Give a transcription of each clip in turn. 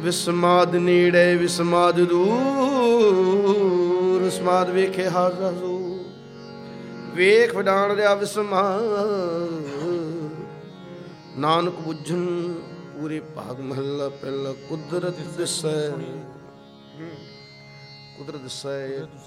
ਵਿਸਮਾਦ ਨੇੜੇ ਵਿਸਮਾਦ ਦੂਰ, ਸਮਾਦ ਵੇਖੇ ਹਾਜ਼ਾ ਜ਼ੂ, ਵੇਖ ਵਡਾਣ ਰਿਹਾ ਵਿਸਮਾਦ। ਨਾਨਕ ਬੁੱਝਣ ਪੂਰੇ ਭਾਗ ਮਹੱਲਾ ਪਹਿਲਾ। ਕੁਦਰਤ ਦਿਸੈ, ਕੁਦਰਤ ਦਿਸੈ,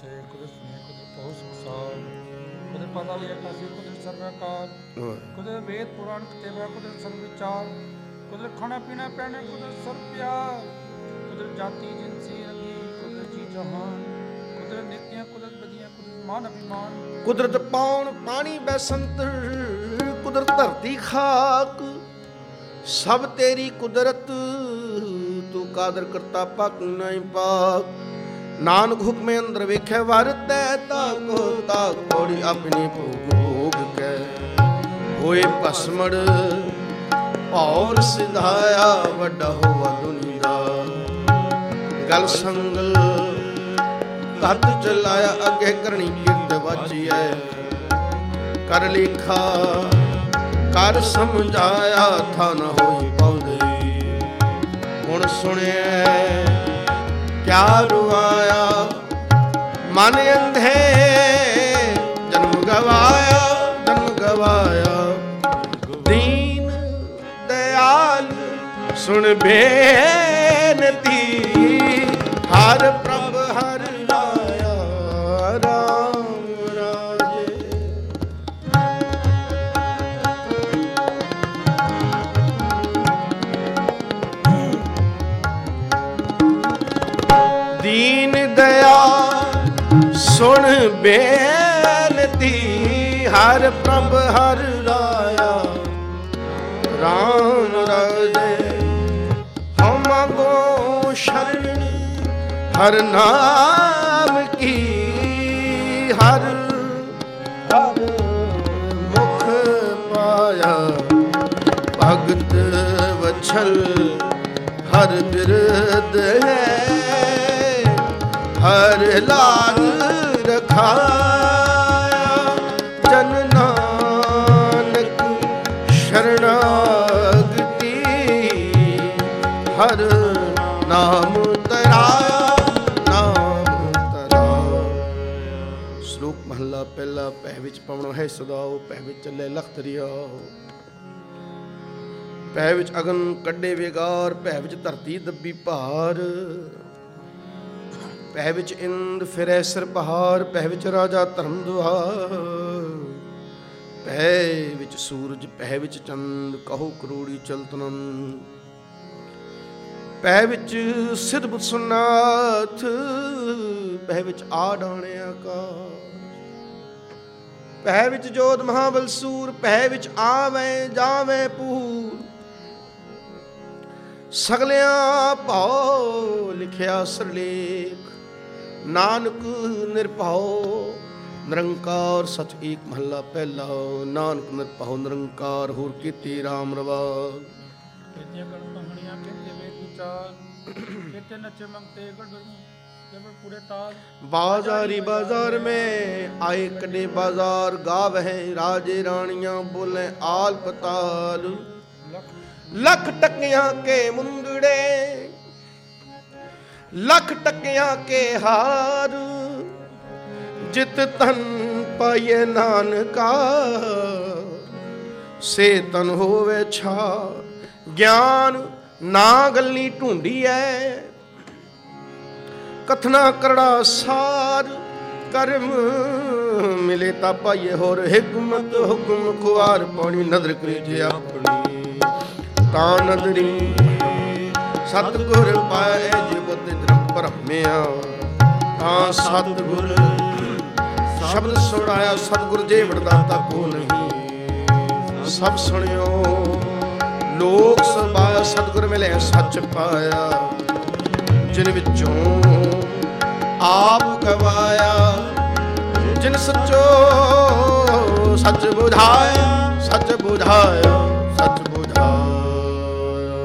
ਕੁਦਰਤ ਪਾਤਾਲ ਆਕਾਸ਼ੀ, ਕੁਦਰਤ ਸਰਵਕਾਰ, ਕੁਦਰਤ ਵੇਦ ਪੁਰਾਣ ਕਤੇਬਾ, ਕੁਦਰਤ ਸਰਵ ਵਿਚਾਰ, ਕੁਦਰਤ ਖਾਣਾ ਪੀਣਾ ਪਹਿਨੇ, ਕੁਦਰਤ ਸਰਬ ਪਿਆਰ, ਕੁਦਰਤ ਜਾਤੀ ਜਿਨਸੀ ਰੰਗੀ, ਕੁਦਰਤ ਜੀ ਜਹਾਨ, ਕੁਦਰਤ ਨਿਤਿਆਂ, ਕੁਦਰਤ ਬਦੀਆਂ, ਕੁਦਰਤ ਮਾਨ ਅਭਿਮਾਨ, ਕੁਦਰਤ ਪਾਉਣ ਪਾਣੀ ਬੈਸੰਤਰ, ਕੁਦਰਤ ਧਰਤੀ ਖਾਕ, ਸਭ ਤੇਰੀ ਕੁਦਰਤ। ਤੂੰ ਕਾਦਰ ਕਰਤਾ ਪਾਕ ਨਹੀਂ ਪਾਕ। ਨਾਨਕ ਹੁਕਮੇ ਅੰਦਰ ਵੇਖੇ ਵਰਤੈ, ਤਾਕੋ ਤਾਕ ਕੋੜੀ ਆਪਣੀ ਭੋਗ ਕੈ। ਹੋਏ ਭਸਮੜ ਔਰ ਸਿਧਾਇਆ, ਵੱਡਾ ਹੋਵਾ ਦੁਨੀਆ ਗਲ ਸੰਗਲ। ਕੱਦ ਚਲਾਇਆ ਅੱਗੇ ਕਰਨੀ ਕਿਰਤ ਵਾਚੀਐ, ਕਰ ਲੇਖਾ ਕਰ ਸਮਝਾਇਆ, ਥਾ ਨ ਹੋਈ ਪੌਦੇ। ਹੁਣ ਸੁਣਿਐ ਕਿਆ ਰੁਆਇਆ, ਮਨ ਅੰਧੇ ਜਨਮ ਗਵਾਇਆ, ਜਨਮ ਗਵਾਇਆ। ਦੀਨ ਦਿਆਲ ਸੁਣ ਬੇਨਤੀ, ਹਰ ਪ੍ਰਭ ਹਰ ਲਾਇਆ, ਰਾਮ ਰਾਜੇ। ਦੀਨ ਦਇਆ ਸੁਣ ਬੇਨਤੀ, ਹਰ ਪ੍ਰਭ ਹਰ ਰਾਇਆ, ਰਾਮ ਰਾਜੇ। ਹਉ ਮੰਗੋ ਸ਼ਰਨ ਹਰ ਨਾਮ ਕੀ, ਹਰ ਹਰ ਮੁਖ ਪਾਇਆ। ਭਗਤ ਵਛਲ ਹਰ ਬਿਰਦ ਹੈ, ਹਰ ਲਾਗ ਰਖਾਇਆ। ਜਨ ਨਾਨਕ ਸ਼ਰਨਾਗਤੀ, ਹਰ ਨਾਮ ਤਰਾਇਆ, ਨਾਮ ਤਰਾਇਆ। ਸ਼ਲੋਕ ਮਹੱਲਾ ਪਹਿਲਾ। ਭੈ ਵਿੱਚ ਪਵਣੋ ਹੈ ਸਦਾਓ, ਭੈ ਵਿੱਚ ਚੱਲੇ ਲਖਤ ਰਿਆਓ। ਭੈ ਵਿੱਚ ਅਗਨ ਕੱਢੇ ਵਿਗਾਰ, ਭੈ ਵਿੱਚ ਧਰਤੀ ਦੱਬੀ ਭਾਰ। ਭੈ ਵਿੱਚ ਇੰਦ ਫਿਰੈ ਸਿਰ ਪਹਾੜ, ਭੈ ਵਿੱਚ ਰਾਜਾ ਧਰਮ ਦੁਆਰ। ਭੈ ਵਿੱਚ ਸੂਰਜ, ਭੈ ਵਿੱਚ ਚੰਦ, ਕਹੋ ਕਰੋੜੀ ਚਲਤਨੰ। ਭੈ ਵਿੱਚ ਸਿਧ ਬੁੱਧ ਸੁਨਾਥ, ਭੈ ਵਿੱਚ ਆ ਡਾਣੇ ਆਕਾਸ਼। ਭੈ ਵਿੱਚ ਜੋਧ ਮਹਾਬਲ ਸੂਰ, ਭੈ ਵਿੱਚ ਆਵੇਂ ਜਾਵੇਂ ਪੂਰ। ਸਗਲਿਆਂ ਭਾਉ ਲਿਖਿਆ ਸਰਲੇਖ, ਨਾਨਕ ਨਿਰਭਉ ਨਿਰੰਕਾਰ ਸਚ ਏਕ। ਮਹੱਲਾ ਪਹਿਲਾ। ਨਾਨਕ ਨਿਰਭਉ ਨਿਰੰਕਾਰ, ਹੋਰ ਕੀਤੀ ਰਾਮ ਰਵਾਜ। ਕਿਤੇ ਗਣ ਕਹਾਣੀਆਂ, ਕਿਤੇ ਵੇਦ ਵਿਚਾਰ, ਕਿਤੇ ਨਚੇ ਮੰਗਤੇ ਗੜ जबर पूरे ताल। बाजारी बाजार में आए कड़े बाजार, गावह राजे रानियां बोले आल पताल। लख टकियां के मुंदड़े, लख टकियां के हार, जित तन पाए नानका, से तन होवे छा। ज्ञान ना गल्ली ढूंढी है, कथना करड़ा सार। कर्म मिले ता पाइए होर हिकमत, हुक्म खुआर पानी नदर करीजे अपनी। ता नदरी सतगुर पाए जे बुद्ध धर्म भरमिया। ता सतगुर शब्द सुनाया, सतगुर जे वरदाता को नहीं। सब सुनियो लोक सबाया, सतगुर मिले सच पाया। जिन विचों आप गवाया, जिन सचो सच बुझाया, सच बुझाया, सच बुझाया।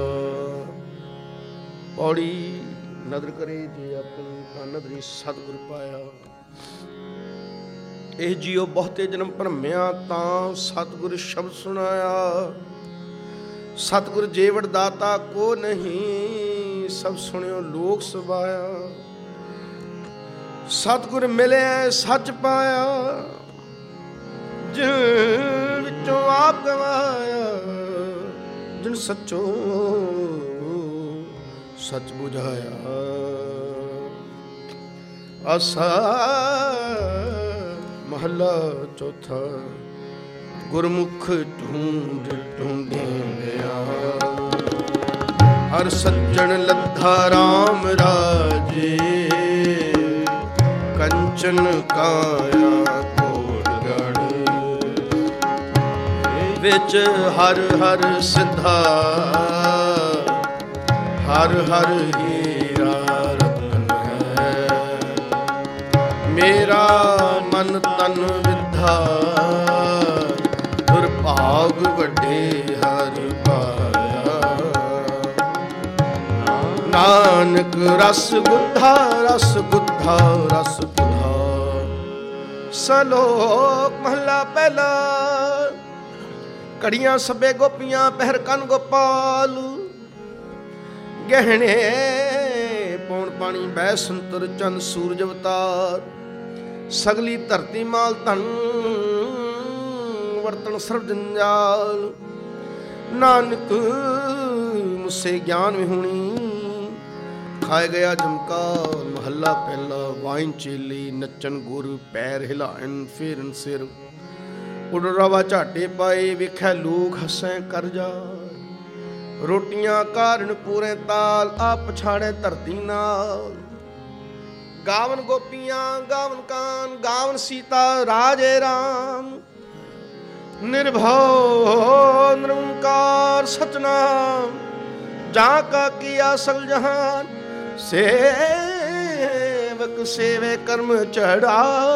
पौड़ी नदर करे जे अपनी नदरी सतगुर पाया। ਇਹ ਜੀਓ ਬਹੁਤੇ ਜਨਮ ਭਰਮਿਆ, ਤਾਂ ਸਤਿਗੁਰ ਸ਼ਬਦ ਸੁਣਾਇਆ। ਸਤਿਗੁਰ ਜੀਵੜ ਦਾਤਾ ਕੋ ਨਹੀਂ, सब सुनियो लोक सुभाया। सतगुर मिले सच पाया, जिन विचों आप गवाया। जिन सचो सच बुझाया। आसा महला चौथा। गुरमुख ढूंढ ढूंढिया, हर सज्जन लद्धा राम राजे। कंचन काया कोटगढ़, विच हर हर सिद्धा। हर हर हीरा रतन है, मेरा मन तन विद्धा। दुर्भाग वड्डे हर पाया। नानक रस गुद्धा रस गुद्धा रस गुद्धा। सलोक महला पहला। कड़ियां सबे गोपियां पहर कन गोपाल। गहने पौन पानी बह संतर चंद सूरज अवतार। सगली धरती माल धन वर्तन सर्व जंजाल। नानक मुझसे ज्ञान विहुणी, खाए गया जमकार। महला पहला। वाइन चेली नचन गुर, पैर हिलायन फेरन सिर। उड़ रवा झाटे पाए, वेखै लोग हसैं कर जा। रोटियां कारण पूरे ताल, आ पछाड़े धरती नाल। गावन गोपियां गावन कान, गावन सीता राजे राम। निर्भव निरंकार सतनाम, जहाँ का किया सल जहान। सेवक सेवे कर्म चढ़ा,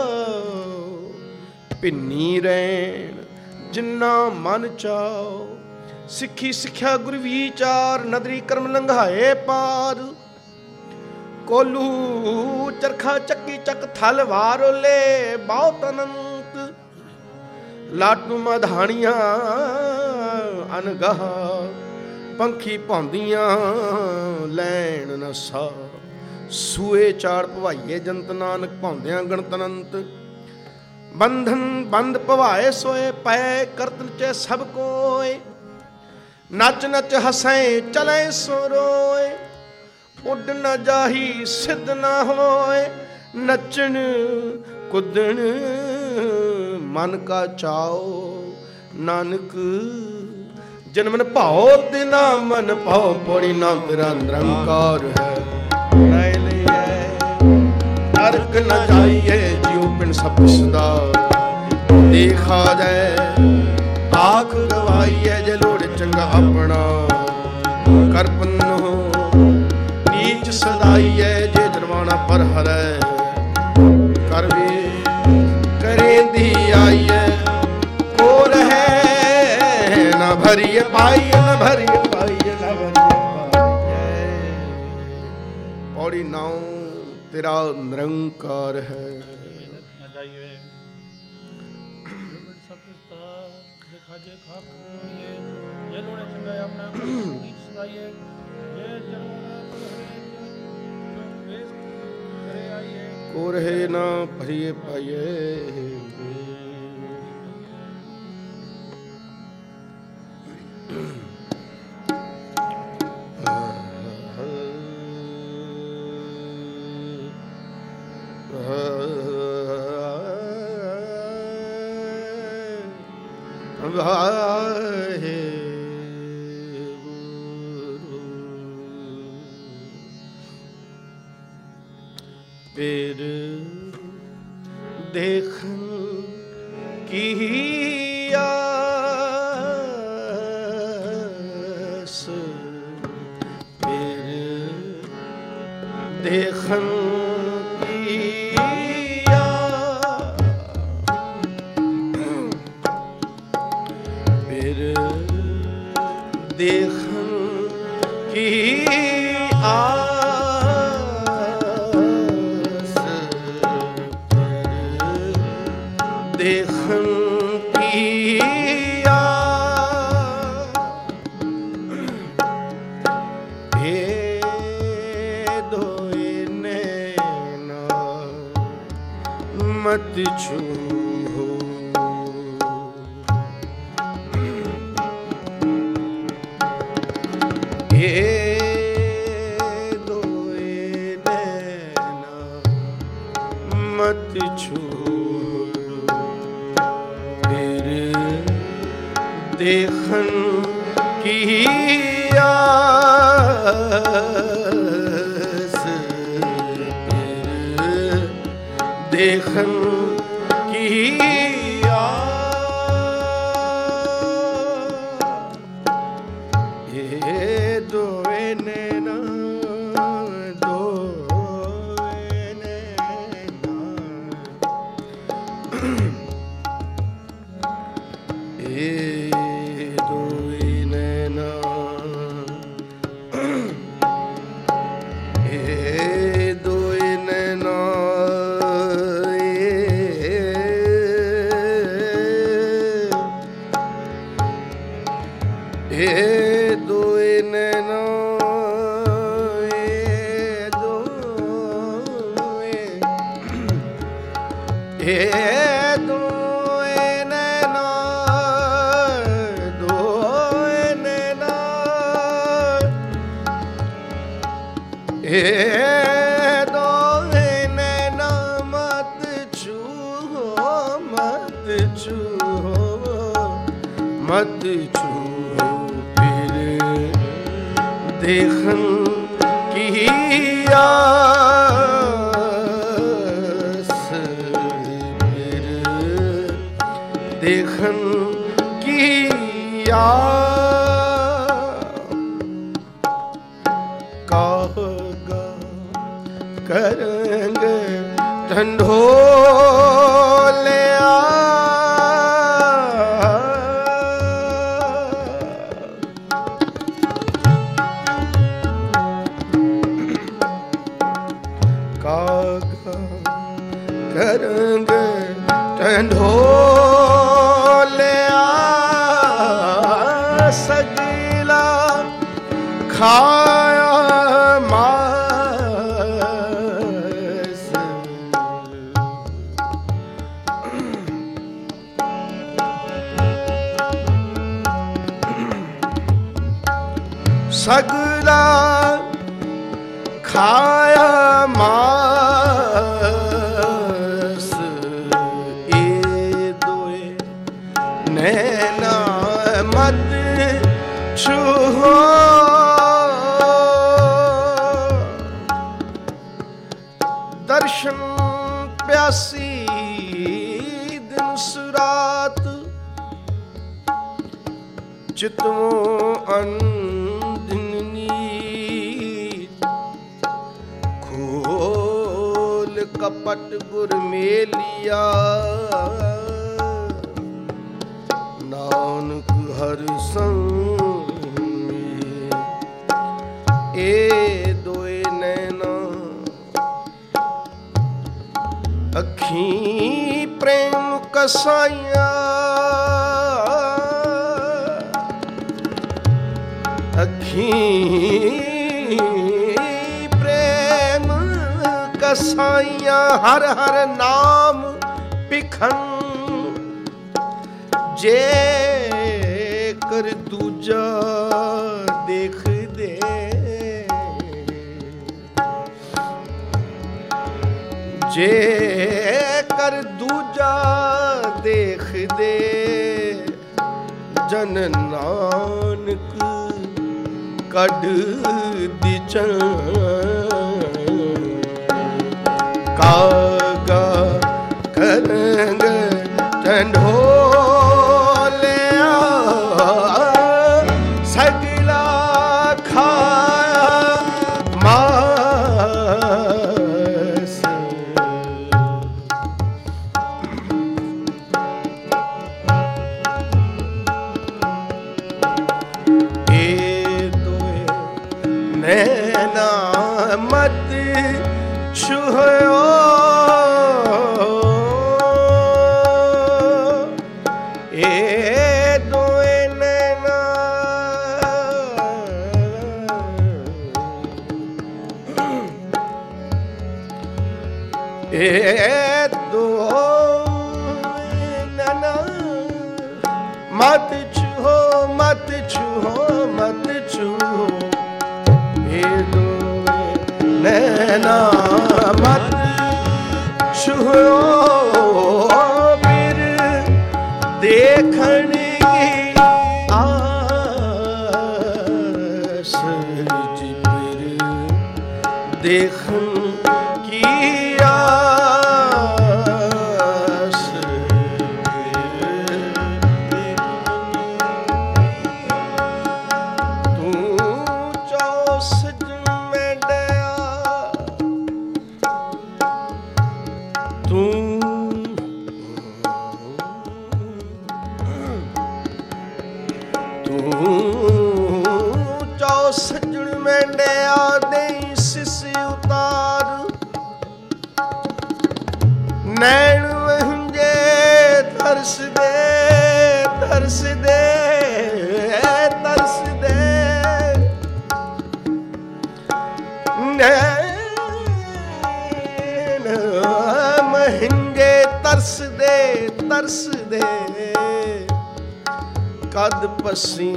पिन्नी रैन जिन्ना मन चाओ। सिੱਖੀ ਸਿੱਖਿਆ ਗੁਰ ਵਿਚਾਰ, ਨਦਰੀ ਕਰਮ ਲੰਘਾਏ ਪਾਰ। ਕੋਲੂ ਚਰਖਾ ਚੱਕੀ ਚੱਕ ਥਲ ਵਾਰੋਲੇ, ਬਹੁਤ ਅਨੰਤ ਲਾਟੂ ਮਧਾਣੀਆਂ ਅਨਗਾਹ। ਪੰਖੀ ਭੌਂਦੀਆਂ ਲੈਣ ਨਸਾ, ਸੂਏ ਚਾੜ ਭਵਾਈਏ ਜੰਤ। ਨਾਨਕ ਭੌਂਦਿਆਂ ਗਣਤ ਅਨੰਤ। ਬੰਧਨ ਬੰਦ ਭਵਾਏ ਸੋਏ, ਪੈ ਕਰਤਨ ਚ ਸਭ ਕੋਏ। नच नच हसैं चलै सो रोए, उड न जाही सिद्ध न होए। नचन कुदन मन का चाओ, नानक जन्मन भाओ तिना मन भाओ। पौड़ी नाम तेरा निरंकार है, नरक न जाइए जियो पिन सब सदा। देखा जाए आख गवाइए, जे लोड़ चंगा अपना। करपन हो नीच सदाइए, जे जरवाना पर हरै। कर भी करेंदी आइए, को रहे न भरिए पाइए। न भरिए पाइए न भरिए पाइए। पौड़ी नाम तेरा निरंकार है। को रहे ना भरिए पाइए। फिर देखन की आस, फिर देखन की फिर देखन की देखन की मत छूहो। ये दोए नैना मत छूहो, फिर देखन की आस, फिर देखन की आस। ये दोए नैना, दोए नैना, ये दोए नैना, ये दोए नैना, ये दोए नैना, ये दोए नैना, दोए नैना, ये दोए नैना मत छूहो, मत छूहो, मत छूहो, फिर देखन की आस, फिर देखन की आस। कागा करेंगे ढंढोलिया, कागा करेंगे ढंढोलिया, सगला खाया मांस, सगला खाया मांस। ये दोए नैना मत छूहो, दर्शन प्यासी दिन सुरात, चितवों अंधिनी खोल कपट गुरमेलिया, नानक हर संग में। ए दोए नैना अखी प्रेम कसाइया, अखी प्रेम कसाइया, हर हर नाम पिखन, जे कर दूजा देख दे, जे कर दूजा देख दे, जन नानक कड दिचन। कागा करेंगे ढंढोलिया, सगला खाया मांस। नैना मत छूहो, ए दोए नैना, ए दो मत छुओ मत छुओ मत छुओ ये दो नैना मत छुओ फिर देखने की आस जी फिर देखन की आस तू चौसठ में डया तू सजन में डया दे सिस उतार नैन वंजे तरस दे तरस दे तरस दे नैन महंगे तरस दे तरस दे कद पसी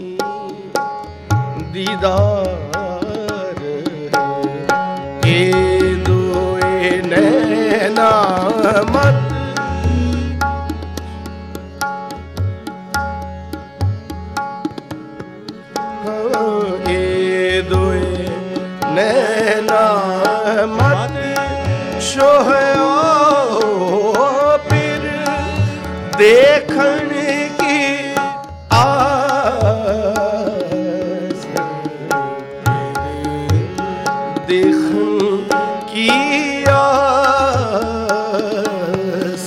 दीदार ए दो नैना मत ए दो नैना मत छोयो फिर देखने की देखन की आस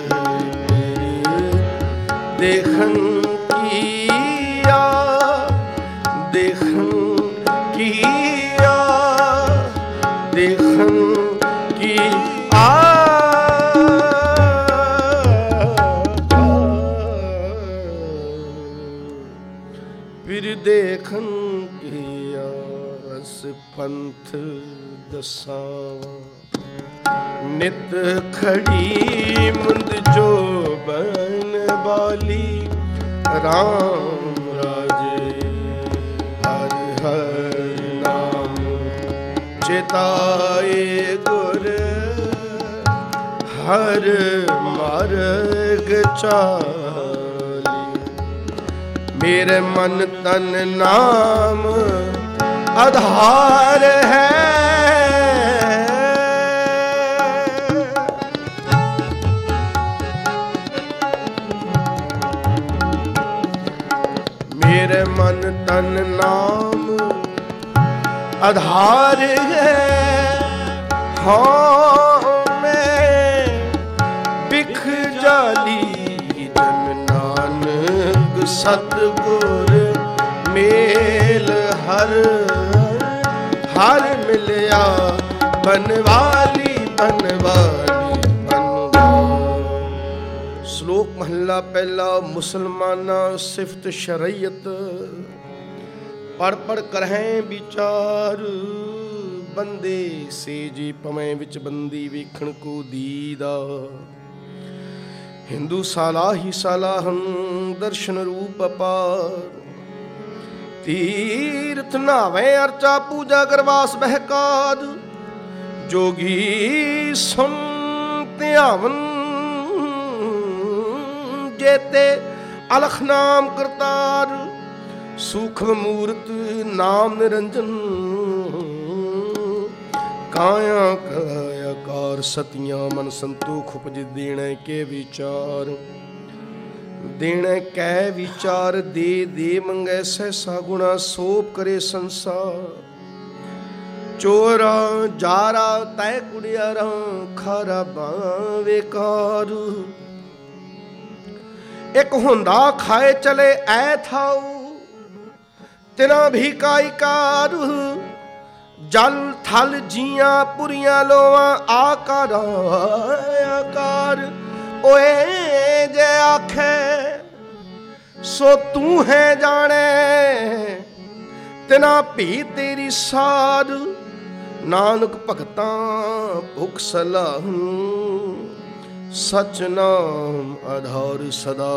देखन की देखन की देखन की फिर देखन की आस पंथ दसावा नित खड़ी मुंद जो बन बाली राम राजे हर हर नाम चेताए गुर हर मार्ग चाली मेरे मन तन नाम आधार है मेरे मन तन नाम आधार है हाँ मैं बिख जाली जन नानक सतगुर मेल हर हर मिलया बनवाली बनवाली बनवाली। श्लोक महला पहला मुसलमाना सिफत शरीयत पढ़ पढ़ करहें विचार बंदे से जी पवें विच बंदी वेखण को दीदा हिंदू साला ही साला हम दर्शन रूप अपार तीर्थ नावे अर्चा पूजा करवास बहकाद जोगी सुन त्यावन जेते अलख नाम करतार सूक्ष्म मूर्त नाम निरंजन काया कायाकार सतियां मन संतोख उपज देने के विचार देने कै विचार दे दे मंगै सहसा गुणा सोप करे संसार चोरा जारा तय कुड़ियारा खारा बावेकार एक हुंदा खाए चले ऐ थाऊ तिना भी कायकार जल थल जियां पुरियां लोवां आकार आकार ओए जे आखे सो तू है जाने तिना भी तेरी साध नानक भगतां भुख सलाहूं सच नाम आधार सदा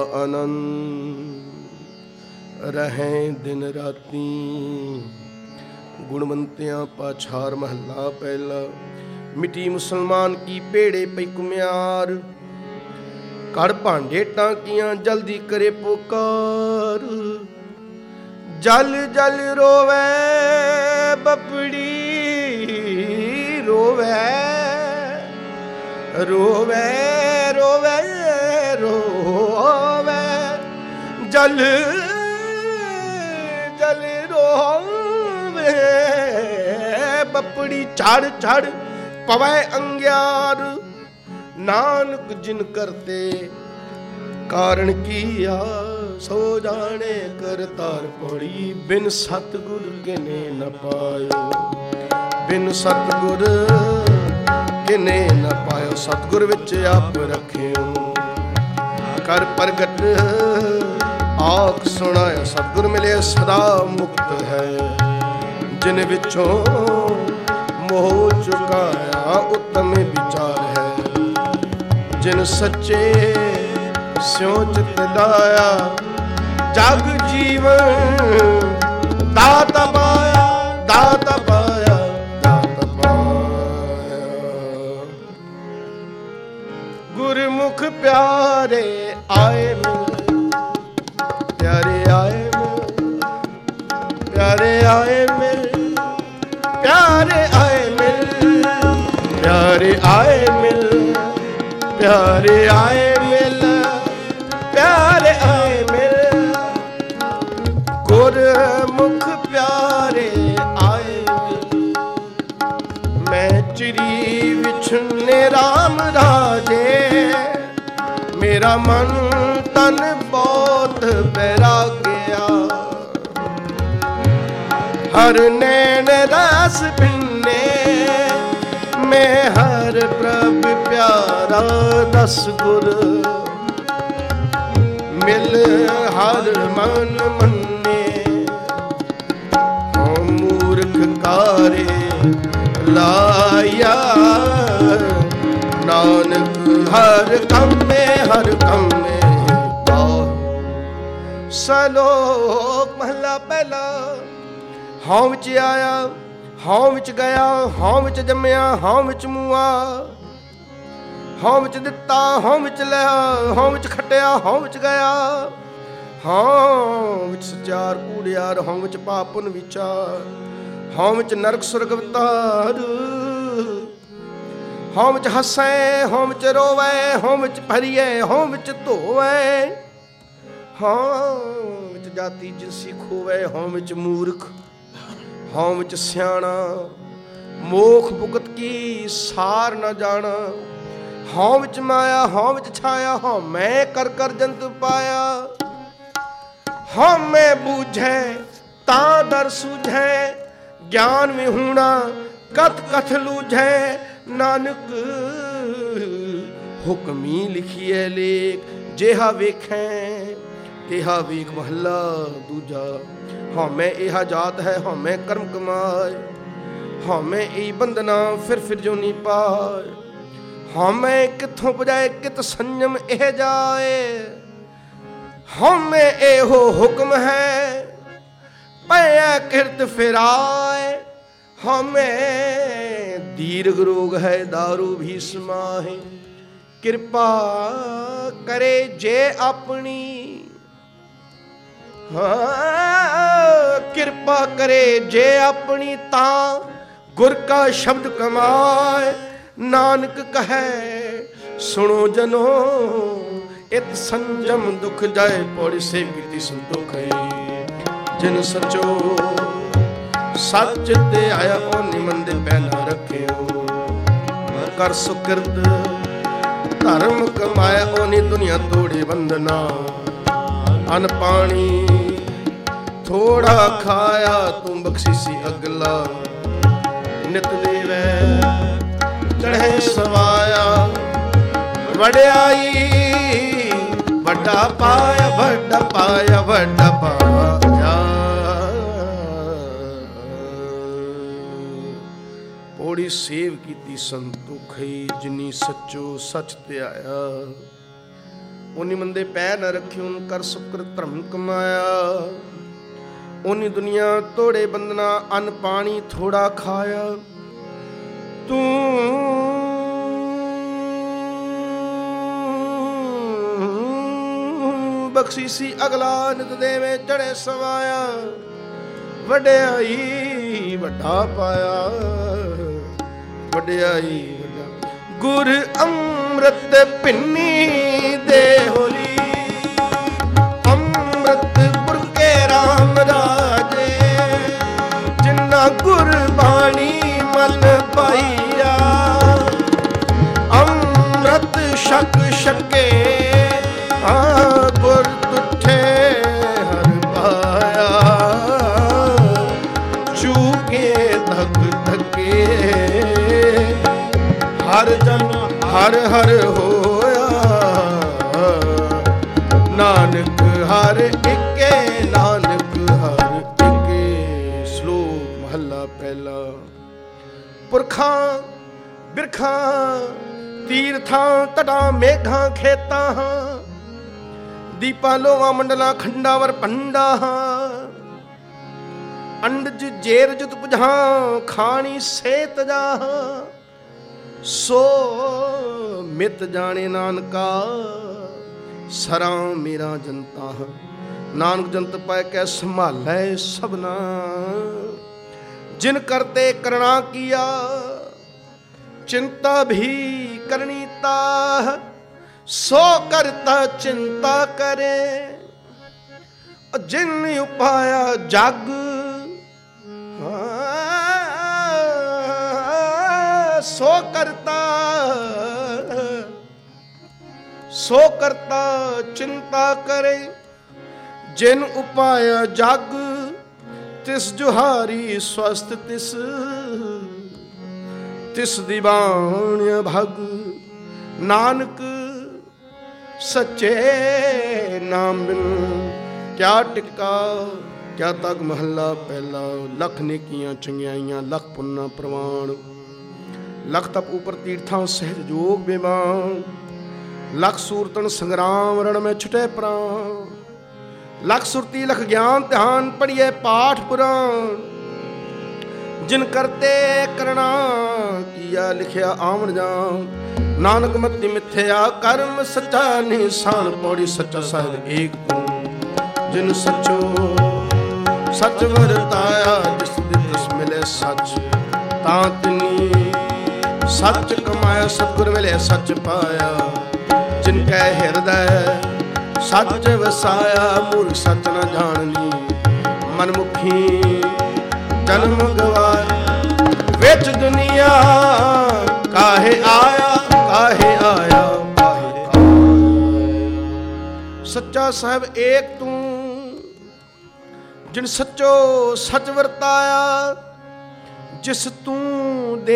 आनंद रहें दिन राती। गुणवंतियां पाछार महला पहला। मिट्टी मुसलमान की पेड़े पई कुम्यार, कड़ भांडे टांकियां जल्दी करे पुकार। जल जल रोवे बपड़ी रोवे रोवे रोवे रोवे जल जल रोवे बपड़ी। चढ़ चढ़ पवै अंग्यार, नानक जिन करते कारण किया सो जाने करतार पड़ी। बिन सतगुर किने न पायो, बिन सतगुर किने न पायो। सतगुर विच आप रखियो कर प्रगट आख सुनायो। सतगुर मिले सदा मुक्त है, जिन विचों मोह चुकाया उत्तम विचार है। जिन सच्चे स्यों चित लाया, जग जीवन दाता पाया दाता पाया दाता पाया। गुरमुख प्यारे आए मिल, प्यारे आए मिल, प्यारे आए मिल, प्यारे आए मिल, प्यारे आए मिल, प्यारे आए मिल, प्यारे आए मिल। गुरमुख प्यारे आए मिल। मैं चिरी विछुने राम राजे, मेरा मन तन बहुत बैराग्या। हर नैन रस भिन्ने मैं हर प्रभ प्यारा। दस गुर मिल हर मन मन्ने, हम मूर्ख कारे लाया। नानक हर कम में हर कम में सलोक महला पहला। हां विच आया हां विच गया, हां विच जम्मिया हां विच मूआ। हां विच दिता हां विच लिया, हां विच खटिया हां विच गया। हां विच सचार कूड़ियार, हां विच पाप पुन विचार। हां विच नरक सुरग अवतार। हां विच हसै हां विच रोवै, हां विच भरिए हां विच धोवै। हां विच जाति जिनसी खोवै, हां विच मूर्ख हां विच सियाणा। मोख भुगत की सार न जाना। हां विच माया हां विच छाया, हां मैं कर कर जंत पाया। हां मैं बूझै तां दर सूझै, ज्ञान विहूणा कथ कथ लूझै। नानक हुक्मी लिखिए लेख, जेहा वेखें तेहा वेख महला दूजा। हाँ मैं एहा जात है, हाँ मैं कर्म कमाए, हाँ मैं यही बंधना फिर जो नहीं पाए। हाँ मैं किथों पुजाए कित संयम एह जाए। हाँ मैं एहो हुक्म है पै किरत फिराए। हाँ मैं दीर्घ रोग है दारू भी समाहे। कृपा करे जे अपनी, हाँ कृपा करे जे अपनी तां गुर का शब्द कमाए। नानक कहे सुनो जनो इत संजम दुख जाए। पौड़ी से बीती संतोख जिन सचो सच ते आया ओ निमन दे पैना रखियो। कर सुकृत धर्म कमाया ओनी दुनिया तोड़े बंधना। अन पानी थोड़ा खाया तू बख्शीसी अगला। नित देवे चढ़े सवाया, वड्याई वड्डा पाया वड्डा पाया वड्डा पाया। ओड़ी सेव कीती संतोखई, जिनी सच्चो सच त्याया। उन्नी मंदे पैर न रखे, उन कर सुकर धर्म कमाया। उन्नी दुनिया तोड़े बंदना, अन्न पानी थोड़ा खाया। तू बख्शीसी अगला नित देवे चढ़े सवाया। वड्याई वड्डा पाया, वड्याई वड्डा। गुर अमृत पिन्नी दे होली, अमृत पुरके राम राजे। जिन्ना गुरबाणी मन पाइया, अमृत शक शके गुर तुठे हर पाया। चूके धक धके हर जन हर हर होया। नानक हर इके, नानक हर इके। श्लोक महला पहला। पुरखां बिरखां तीर्थां तटां मेघां खेतां, दीपा लोवा मंडला खंडावर पंडा। अंडज जेर जुत पुझा, खानी सेत जा। सो मित जाने नानका, सरा मेरा जनता। नानक जंत पाए कै संभालै सबना। जिन करते करना किया, चिंता भी करनी ताह। सो करता चिंता करे, जिन उपाया जग। सो करता चिंता करे, जिन उपाया जग। तिस जुहारी स्वस्थ तिस, तिस दीवान भग। नानक सच्चे नाम बिन क्या टिका, क्या तक। महला पहला। लख नेकियां चंगियाइयां, लख पुन्ना प्रवाण। लख तप ऊपर तीर्थां सहज जोग बेमान। लख सूरतन संग्राम रण में छुटे प्राण। लख सुरती लख ज्ञान ध्यान, पढ़िए पाठ पुराण। जिन करते करना किया, लिखिया आवन जान। नानक मति मिथ्या कर्म, सच्चा निशान। पौड़ी सच्चा साहिब एक तू, जिन सचो सच वरताया। जिस दिन तिस मिले सच, तां तिनी सच कमाया। सतगुर मिले सच पाया, जिनकै हिरदय सच वसाया। मूर्ख सच न जाननी, मनमुखी जन्म गवाया। विच दुनिया काहे आया, काहे आया, काहे आया। सच्चा साहिब एक तू, जिन सच्चो सच वरताया। जिस तू दे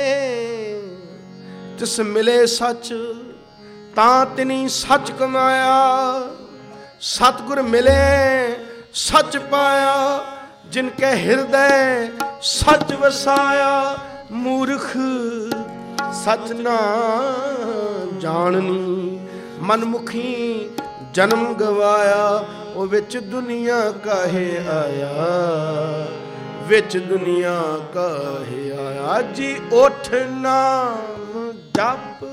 तिस मिले सच, तां तिनी सच कमाया। सतगुर मिले सच पाया, जिनके हृदय सच वसाया। मूर्ख सच ना जाननी, मनमुखी जन्म गवाया। ओ विच दुनिया काहे आया, विच दुनिया काहे आया। जी उठ नाम जप,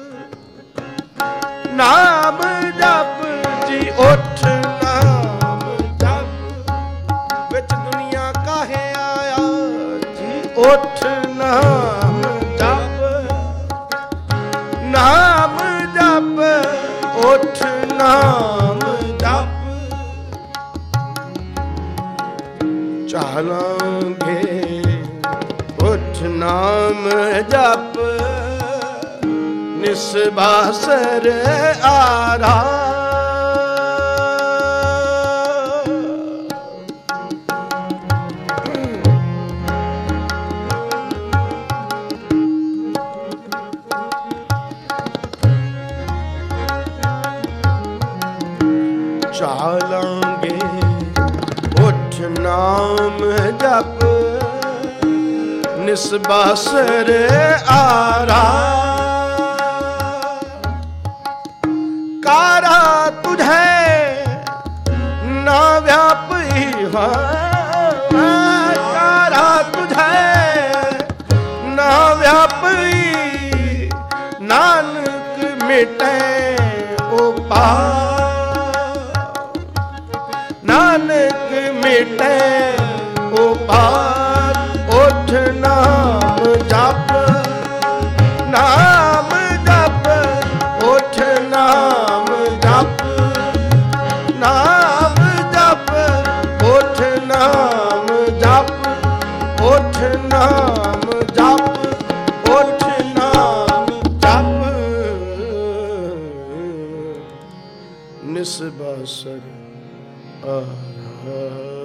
नाम जप। जी उठ नाम जप, विच दुनिया काहे आया। जी उठ नाम जप, नाम जप। उठ नाम जप। चालांगे उठ नाम जप, निस्बासर आरा। चालांगे उठ नाम जप, निस्बासर आरा कारा तुझे ना व्यापी कारा तुझे ना व्यापी नानक मिटे ओ पार नानक मिटे ओ पार उठ नाम जप नाम जप उठ नाम जप नाम जप उठ नाम जप उठ नाम जप उठ नाम जप निस्बासर आरा